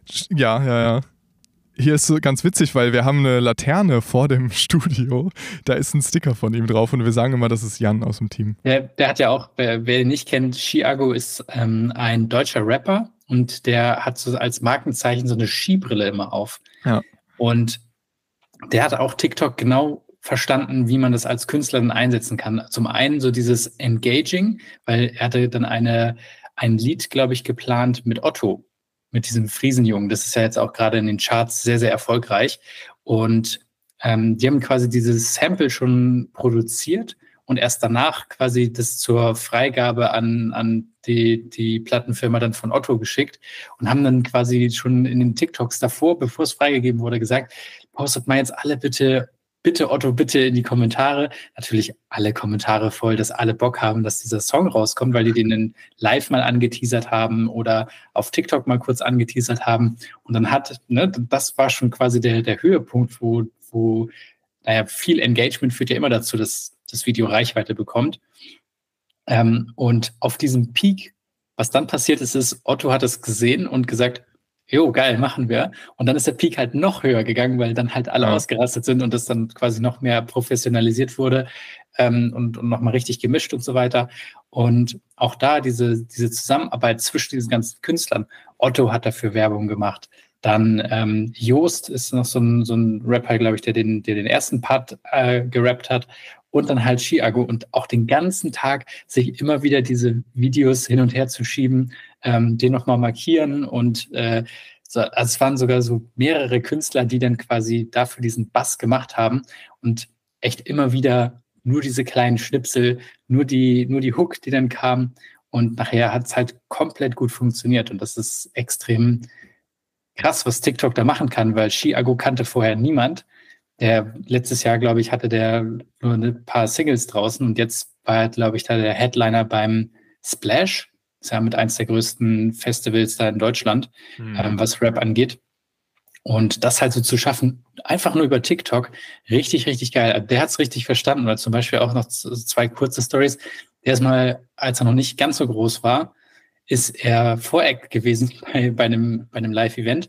Ja. Hier ist so ganz witzig, weil wir haben eine Laterne vor dem Studio. Da ist ein Sticker von ihm drauf und wir sagen immer, das ist Jan aus dem Team. Der hat ja auch, wer ihn nicht kennt, Chiago ist ein deutscher Rapper und der hat so als Markenzeichen so eine Skibrille immer auf. Ja. Und der hat auch TikTok genau verstanden, wie man das als Künstler dann einsetzen kann. Zum einen so dieses Engaging, weil er hatte dann ein Lied, glaube ich, geplant mit Otto, mit diesem Friesenjungen. Das ist ja jetzt auch gerade in den Charts sehr, sehr erfolgreich. Und die haben quasi dieses Sample schon produziert und erst danach quasi das zur Freigabe an die Plattenfirma dann von Otto geschickt und haben dann quasi schon in den TikToks davor, bevor es freigegeben wurde, gesagt, postet mal jetzt alle bitte Otto, bitte in die Kommentare. Natürlich alle Kommentare voll, dass alle Bock haben, dass dieser Song rauskommt, weil die den live mal angeteasert haben oder auf TikTok mal kurz angeteasert haben. Und dann das war schon quasi der Höhepunkt, wo viel Engagement führt ja immer dazu, dass das Video Reichweite bekommt. Und auf diesem Peak, was dann passiert ist, Otto hat es gesehen und gesagt, jo, geil, machen wir. Und dann ist der Peak halt noch höher gegangen, weil dann halt alle ausgerastet sind und das dann quasi noch mehr professionalisiert wurde und nochmal richtig gemischt und so weiter. Und auch da diese Zusammenarbeit zwischen diesen ganzen Künstlern. Otto hat dafür Werbung gemacht. Dann Joost ist noch so ein Rapper, glaube ich, der den ersten Part gerappt hat. Und dann halt Chiago und auch den ganzen Tag sich immer wieder diese Videos hin und her zu schieben, den nochmal markieren und also es waren sogar so mehrere Künstler, die dann quasi dafür diesen Bass gemacht haben und echt immer wieder nur diese kleinen Schnipsel, nur die Hook, die dann kam und nachher hat es halt komplett gut funktioniert und das ist extrem krass, was TikTok da machen kann, weil Chiago kannte vorher niemand. Letztes Jahr, glaube ich, hatte der nur ein paar Singles draußen und jetzt war, glaube ich, da der Headliner beim Splash. Das ist ja mit eins der größten Festivals da in Deutschland, was Rap angeht. Und das halt so zu schaffen, einfach nur über TikTok, richtig, richtig geil. Der hat es richtig verstanden. Oder zum Beispiel auch noch 2 kurze Stories. Der ist mal, als er noch nicht ganz so groß war, ist er Voreck gewesen bei einem Live-Event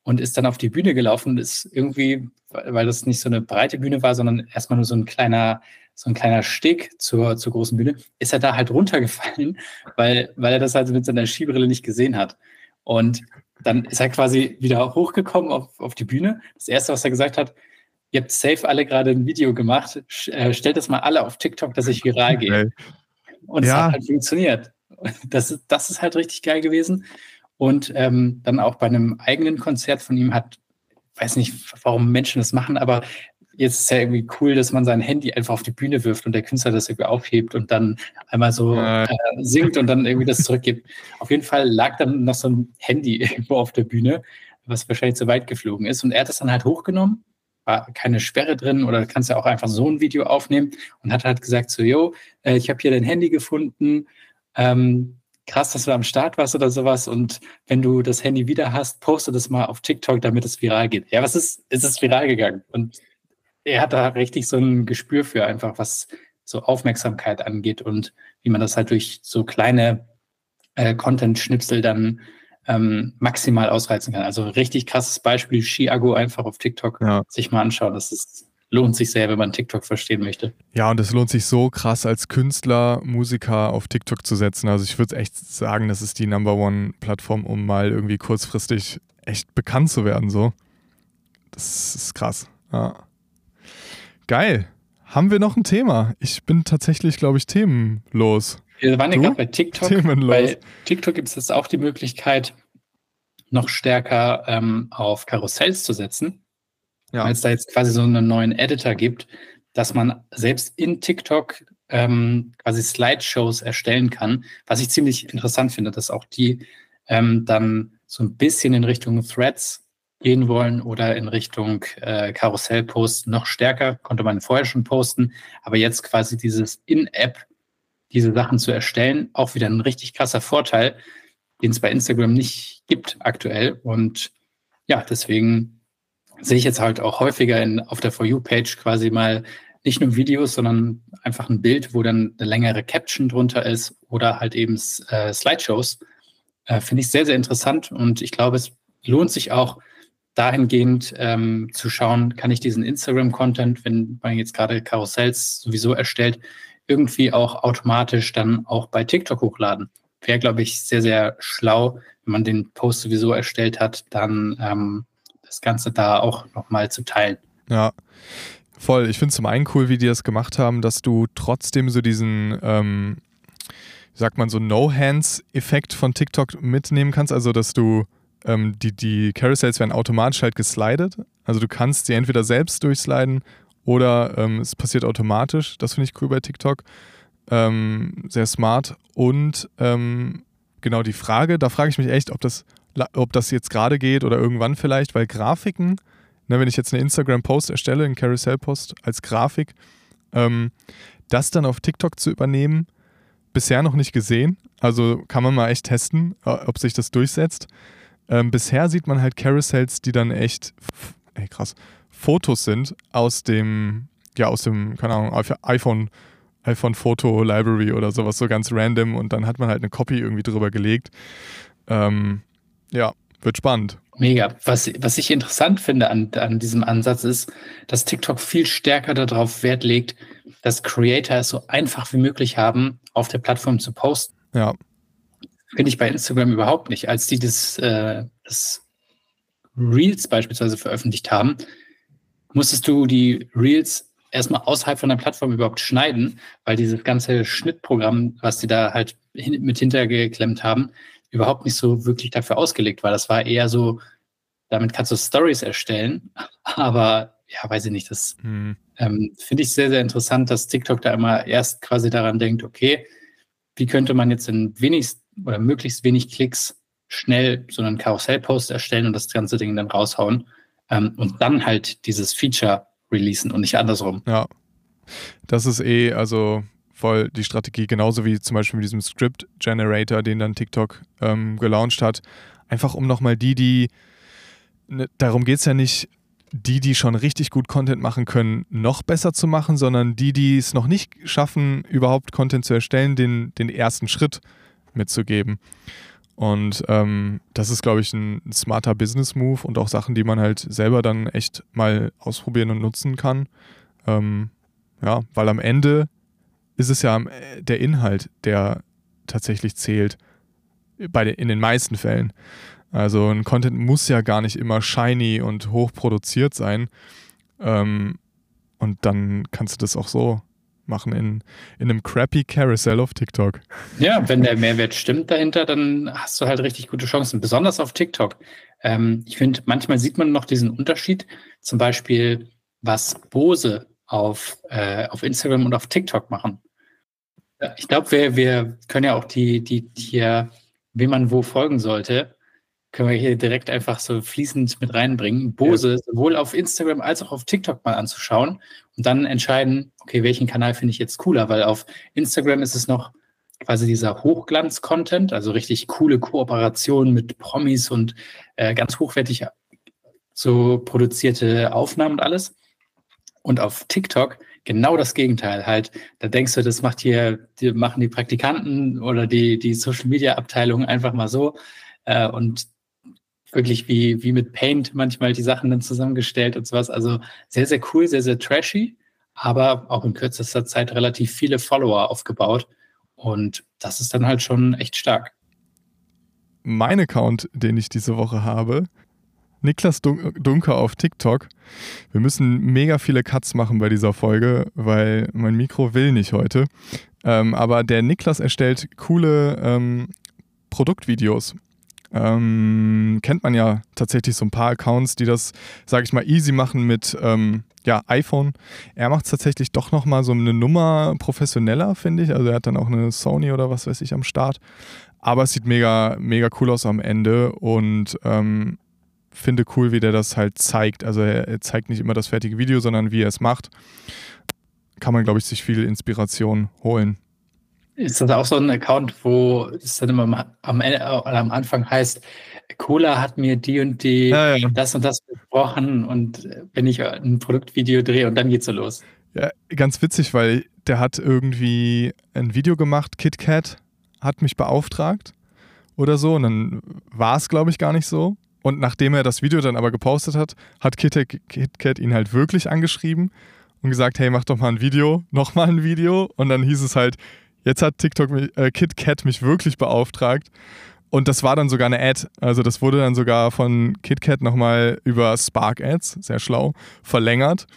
und ist dann auf die Bühne gelaufen und ist irgendwie, weil das nicht so eine breite Bühne war, sondern erstmal nur so ein kleiner Steg zur großen Bühne, ist er da halt runtergefallen, weil er das halt mit seiner Skibrille nicht gesehen hat. Und dann ist er quasi wieder hochgekommen auf die Bühne. Das Erste, was er gesagt hat: Ihr habt safe alle gerade ein Video gemacht, stellt das mal alle auf TikTok, dass ich viral gehe. Und es hat halt funktioniert. Das ist halt richtig geil gewesen. Und dann auch bei einem eigenen Konzert von ihm weiß nicht, warum Menschen das machen, aber jetzt ist ja irgendwie cool, dass man sein Handy einfach auf die Bühne wirft und der Künstler das irgendwie aufhebt und dann einmal so singt und dann irgendwie das zurückgibt. Auf jeden Fall lag dann noch so ein Handy irgendwo auf der Bühne, was wahrscheinlich zu weit geflogen ist. Und er hat das dann halt hochgenommen, war keine Sperre drin, oder du kannst ja auch einfach so ein Video aufnehmen, und hat halt gesagt so: yo, ich habe hier dein Handy gefunden, krass, dass du am Start warst oder sowas, und wenn du das Handy wieder hast, poste das mal auf TikTok, damit es viral geht. Ja, es ist viral gegangen, und er hat da richtig so ein Gespür für einfach, was so Aufmerksamkeit angeht und wie man das halt durch so kleine Content-Schnipsel dann maximal ausreizen kann. Also richtig krasses Beispiel, Chiago einfach auf TikTok sich mal anschauen. Lohnt sich sehr, wenn man TikTok verstehen möchte. Ja, und es lohnt sich so krass als Künstler, Musiker auf TikTok zu setzen. Also ich würde echt sagen, das ist die Number-One-Plattform, um mal irgendwie kurzfristig echt bekannt zu werden. So. Das ist krass. Ja. Geil. Haben wir noch ein Thema? Ich bin tatsächlich, glaube ich, themenlos. Wir waren ja gerade bei TikTok. Themenlos. Bei TikTok gibt es jetzt auch die Möglichkeit, noch stärker auf Karussells zu setzen. Ja. Weil es da jetzt quasi so einen neuen Editor gibt, dass man selbst in TikTok quasi Slideshows erstellen kann, was ich ziemlich interessant finde, dass auch die dann so ein bisschen in Richtung Threads gehen wollen oder in Richtung Karussellposts noch stärker. Konnte man vorher schon posten, aber jetzt quasi dieses In-App, diese Sachen zu erstellen, auch wieder ein richtig krasser Vorteil, den es bei Instagram nicht gibt aktuell. Und ja, deswegen sehe ich jetzt halt auch häufiger auf der For You-Page quasi mal nicht nur Videos, sondern einfach ein Bild, wo dann eine längere Caption drunter ist oder halt eben Slideshows. Finde ich sehr, sehr interessant, und ich glaube, es lohnt sich auch dahingehend zu schauen, kann ich diesen Instagram-Content, wenn man jetzt gerade Karussells sowieso erstellt, irgendwie auch automatisch dann auch bei TikTok hochladen. Wäre, glaube ich, sehr, sehr schlau, wenn man den Post sowieso erstellt hat, dann das Ganze da auch nochmal zu teilen. Ja, voll. Ich finde es zum einen cool, wie die das gemacht haben, dass du trotzdem so diesen, wie sagt man, so No-Hands-Effekt von TikTok mitnehmen kannst. Also, dass du die Carousels werden automatisch halt geslidet. Also du kannst sie entweder selbst durchsliden oder es passiert automatisch. Das finde ich cool bei TikTok. Sehr smart. Und genau die Frage, da frage ich mich echt, ob das jetzt gerade geht oder irgendwann vielleicht, weil Grafiken, ne, wenn ich jetzt eine Instagram-Post erstelle, einen Carousel-Post als Grafik, das dann auf TikTok zu übernehmen, bisher noch nicht gesehen. Also kann man mal echt testen, ob sich das durchsetzt. Bisher sieht man halt Carousels, die dann echt Fotos sind aus dem, keine Ahnung, iPhone-Foto-Library oder sowas, so ganz random, und dann hat man halt eine Copy irgendwie drüber gelegt. Ja, wird spannend. Mega. Was ich interessant finde an diesem Ansatz ist, dass TikTok viel stärker darauf Wert legt, dass Creator es so einfach wie möglich haben, auf der Plattform zu posten. Ja. Finde ich bei Instagram überhaupt nicht. Als die das Reels beispielsweise veröffentlicht haben, musstest du die Reels erstmal außerhalb von der Plattform überhaupt schneiden, weil dieses ganze Schnittprogramm, was die da halt mit hintergeklemmt haben, überhaupt nicht so wirklich dafür ausgelegt war. Das war eher so, damit kannst du Stories erstellen, aber ja, weiß ich nicht, das finde ich sehr, sehr interessant, dass TikTok da immer erst quasi daran denkt, okay, wie könnte man jetzt in möglichst wenig Klicks schnell so einen Karussell-Post erstellen und das ganze Ding dann raushauen und dann halt dieses Feature releasen und nicht andersrum. Ja, das ist also voll die Strategie, genauso wie zum Beispiel mit diesem Script-Generator, den dann TikTok gelauncht hat. Einfach um nochmal darum geht es ja nicht, die schon richtig gut Content machen können, noch besser zu machen, sondern die es noch nicht schaffen, überhaupt Content zu erstellen, den ersten Schritt mitzugeben. Und das ist, glaube ich, ein smarter Business-Move und auch Sachen, die man halt selber dann echt mal ausprobieren und nutzen kann. Ja, weil am Ende ist es ja der Inhalt, der tatsächlich zählt, in den meisten Fällen. Also ein Content muss ja gar nicht immer shiny und hochproduziert sein. Und dann kannst du das auch so machen in einem crappy Carousel auf TikTok. Ja, wenn der Mehrwert stimmt dahinter, dann hast du halt richtig gute Chancen, besonders auf TikTok. Ich finde, manchmal sieht man noch diesen Unterschied, zum Beispiel, was Bose auf Instagram und auf TikTok machen. Ich glaube, wir können ja auch die hier, wem man wo folgen sollte, können wir hier direkt einfach so fließend mit reinbringen. Bose sowohl auf Instagram als auch auf TikTok mal anzuschauen und dann entscheiden, okay, welchen Kanal finde ich jetzt cooler, weil auf Instagram ist es noch quasi dieser Hochglanz-Content, also richtig coole Kooperationen mit Promis und ganz hochwertig so produzierte Aufnahmen und alles. Und auf TikTok genau das Gegenteil halt. Da denkst du, das machen die Praktikanten oder die Social-Media-Abteilung einfach mal so und wirklich wie mit Paint manchmal die Sachen dann zusammengestellt und sowas. Also sehr, sehr cool, sehr, sehr trashy, aber auch in kürzester Zeit relativ viele Follower aufgebaut. Und das ist dann halt schon echt stark. Mein Account, den ich diese Woche habe, Niklas Dunker auf TikTok. Wir müssen mega viele Cuts machen bei dieser Folge, weil mein Mikro will nicht heute. Aber der Niklas erstellt coole Produktvideos. Kennt man ja tatsächlich so ein paar Accounts, die das, sage ich mal, easy machen mit iPhone. Er macht es tatsächlich doch nochmal so eine Nummer professioneller, finde ich. Also er hat dann auch eine Sony oder was weiß ich am Start. Aber es sieht mega, mega cool aus am Ende und finde cool, wie der das halt zeigt. Also er zeigt nicht immer das fertige Video, sondern wie er es macht. Kann man, glaube ich, sich viel Inspiration holen. Ist das auch so ein Account, wo es dann immer am Anfang heißt, Cola hat mir die und die das und das besprochen und wenn ich ein Produktvideo drehe und dann geht's so los. Ja, ganz witzig, weil der hat irgendwie ein Video gemacht, KitKat hat mich beauftragt oder so und dann war es, glaube ich, gar nicht so. Und nachdem er das Video dann aber gepostet hat, hat KitKat ihn halt wirklich angeschrieben und gesagt, hey, mach doch mal ein Video, nochmal ein Video. Und dann hieß es halt, jetzt hat KitKat mich wirklich beauftragt. Und das war dann sogar eine Ad. Also das wurde dann sogar von KitKat nochmal über Spark Ads, sehr schlau, verlängert.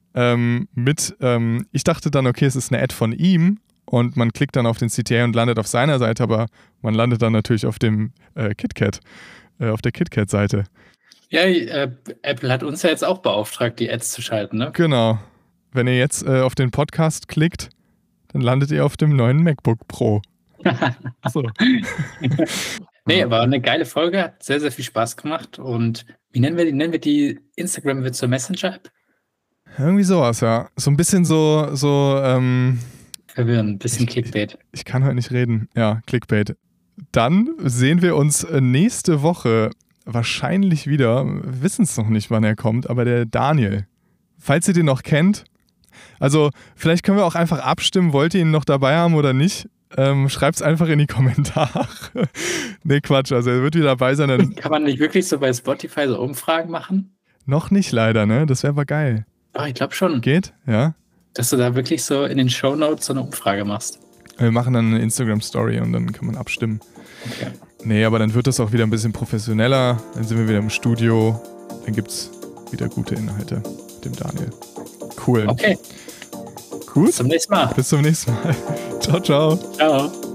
Ich dachte dann, okay, es ist eine Ad von ihm. Und man klickt dann auf den CTA und landet auf seiner Seite, aber man landet dann natürlich auf dem KitKat. Auf der KitKat-Seite. Ja, Apple hat uns ja jetzt auch beauftragt, die Ads zu schalten, ne? Genau. Wenn ihr jetzt auf den Podcast klickt, dann landet ihr auf dem neuen MacBook Pro. So. Nee, aber eine geile Folge, hat sehr, sehr viel Spaß gemacht. Und wie nennen wir die? Nennen wir die Instagram wird zur Messenger-App? Irgendwie sowas, ja. So ein bisschen so verwirrend, ein bisschen Clickbait. Ich kann heute nicht reden. Ja, Clickbait. Dann sehen wir uns nächste Woche wahrscheinlich wieder. Wir wissen es noch nicht, wann er kommt, aber der Daniel. Falls ihr den noch kennt, also vielleicht können wir auch einfach abstimmen, wollt ihr ihn noch dabei haben oder nicht? Schreibt es einfach in die Kommentare. Nee, Quatsch, also er wird wieder dabei sein. Dann kann man nicht wirklich so bei Spotify so Umfragen machen? Noch nicht leider, ne? Das wäre aber geil. Ach, ich glaube schon. Geht? Ja. Dass du da wirklich so in den Shownotes so eine Umfrage machst. Wir machen dann eine Instagram-Story und dann kann man abstimmen. Okay. Nee, aber dann wird das auch wieder ein bisschen professioneller. Dann sind wir wieder im Studio. Dann gibt es wieder gute Inhalte mit dem Daniel. Cool. Okay. Gut. Bis zum nächsten Mal. Bis zum nächsten Mal. Ciao, ciao. Ciao.